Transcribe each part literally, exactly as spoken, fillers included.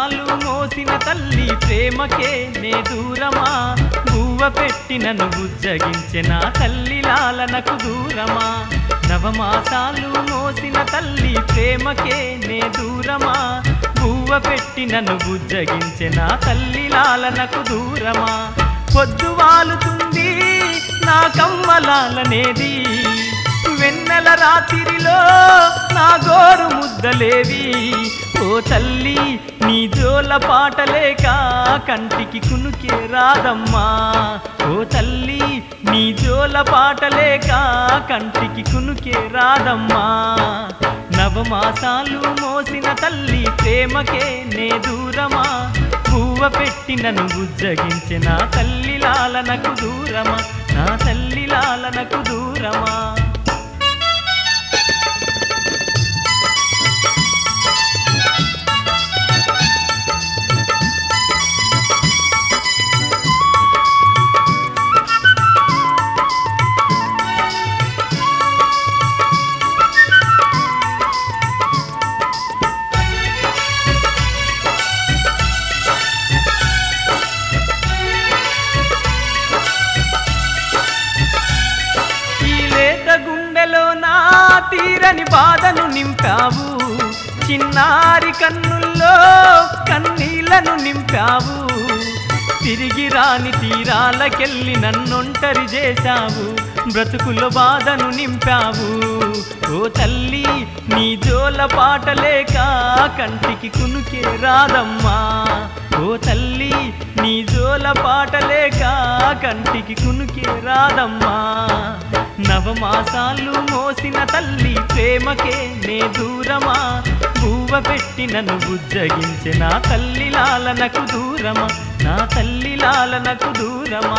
మాసాలు మోసిన తల్లి ప్రేమకే నే దూరమా బువ్వ పెట్టి నన్ను బుజ్జగించిన తల్లి లాలనకు దూరమా నవమాసాలు మోసిన తల్లి ప్రేమకే నే దూరమా బువ్వ పెట్టి నన్ను బుజ్జగించిన తల్లి లాలనకు దూరమా పొద్దు వాలుతుంది నా కమ్మలాలనేది వెన్నెల రాత్రిలో నా గోరు ముద్దలేవి ఓ తల్లి నీ జోల పాటలేక కంటికి కునుకే రాదమ్మా ఓ తల్లి నీ జోల పాటలేక కంటికి కునుకే రాదమ్మా నవమాసాలు మోసిన తల్లి ప్రేమకే నే దూరమా పువ్వ పెట్టి నన్ను బుజ్జగించిన తల్లి లాలనకు దూరమా నా తల్లి లాలనకు దూరమా తీరని బాధను నింపావు చిన్నారి కన్నుల్లో కన్నీళ్లను నింపావు తిరిగి రాని తీరాలకెళ్ళి నన్నొంటరి చేశావు బ్రతుకుల బాధను నింపావు ఓ తల్లి నీ జోల పాటలేక కంటికి కునుకే రాదమ్మా ఓ తల్లి నీ జోల పాటలేక కంటికి కునుకే రాదమ్మా నవమాసాలు మోసిన తల్లి ప్రేమకే నే దూరమా బువ్వ పెట్టి నన్ను బుజ్జగించిన తల్లి లాలనకు దూరమా నా తల్లి లాలనకు దూరమా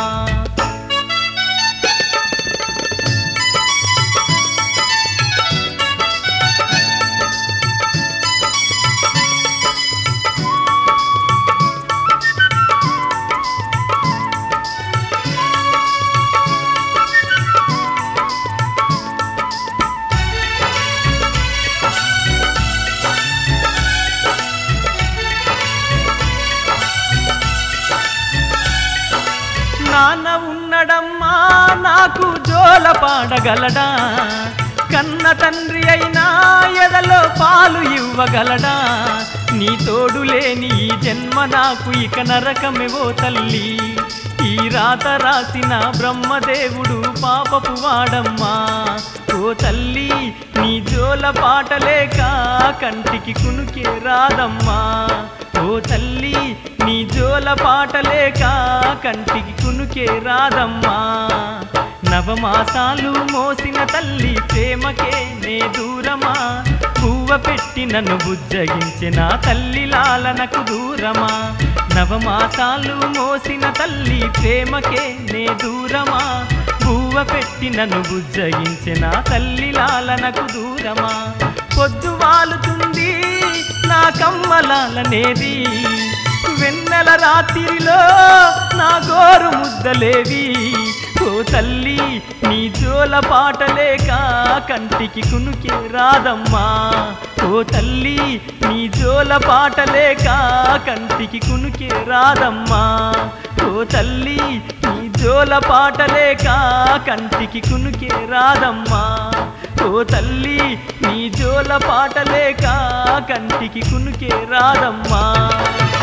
నాన్న ఉన్నడమ్మా నాకు జోల పాడగలడా కన్న తండ్రి అయినా ఎదలో పాలు ఇవ్వగలడా నీ తోడు లేని ఈ జన్మ నాకు ఇక నరకమేవో తల్లి ఈ రాత రాసిన బ్రహ్మదేవుడు పాపపు వాడమ్మా ఓ తల్లి నీ జోల పాటలేక కంటికి కునుకే రాదమ్మా ఓ తల్లి నీ జోల పాటలేక కంటికి కునుకే రాదమ్మా నవమాసాలు మోసిన తల్లి ప్రేమకే నే దూరమా పువ్వ పెట్టి నన్ను బుజ్జగించిన తల్లి లాలనకు దూరమా నవమాసాలు మోసిన తల్లి ప్రేమకే నే దూరమా పువ్వ పెట్టి నన్ను బుజ్జగించిన తల్లి లాలనకు దూరమా పొద్దు వాలుతుంది నా కమ్మలాలనేది వెన్నెల రాత్రిలో నా గోరు ముద్దలేవి ఓ తల్లి నీ జోల పాటలేక కంటికి కునుకే రాదమ్మా ఓ తల్లి నీ జోల పాటలేక కంటికి కునుకే రాదమ్మా ఓ తల్లి నీ జోల పాటలేక కంటికి కునుకే రాదమ్మా ఓ తల్లి నీ జోల పాటలేక కంటికి కునుకే రాదమ్మా।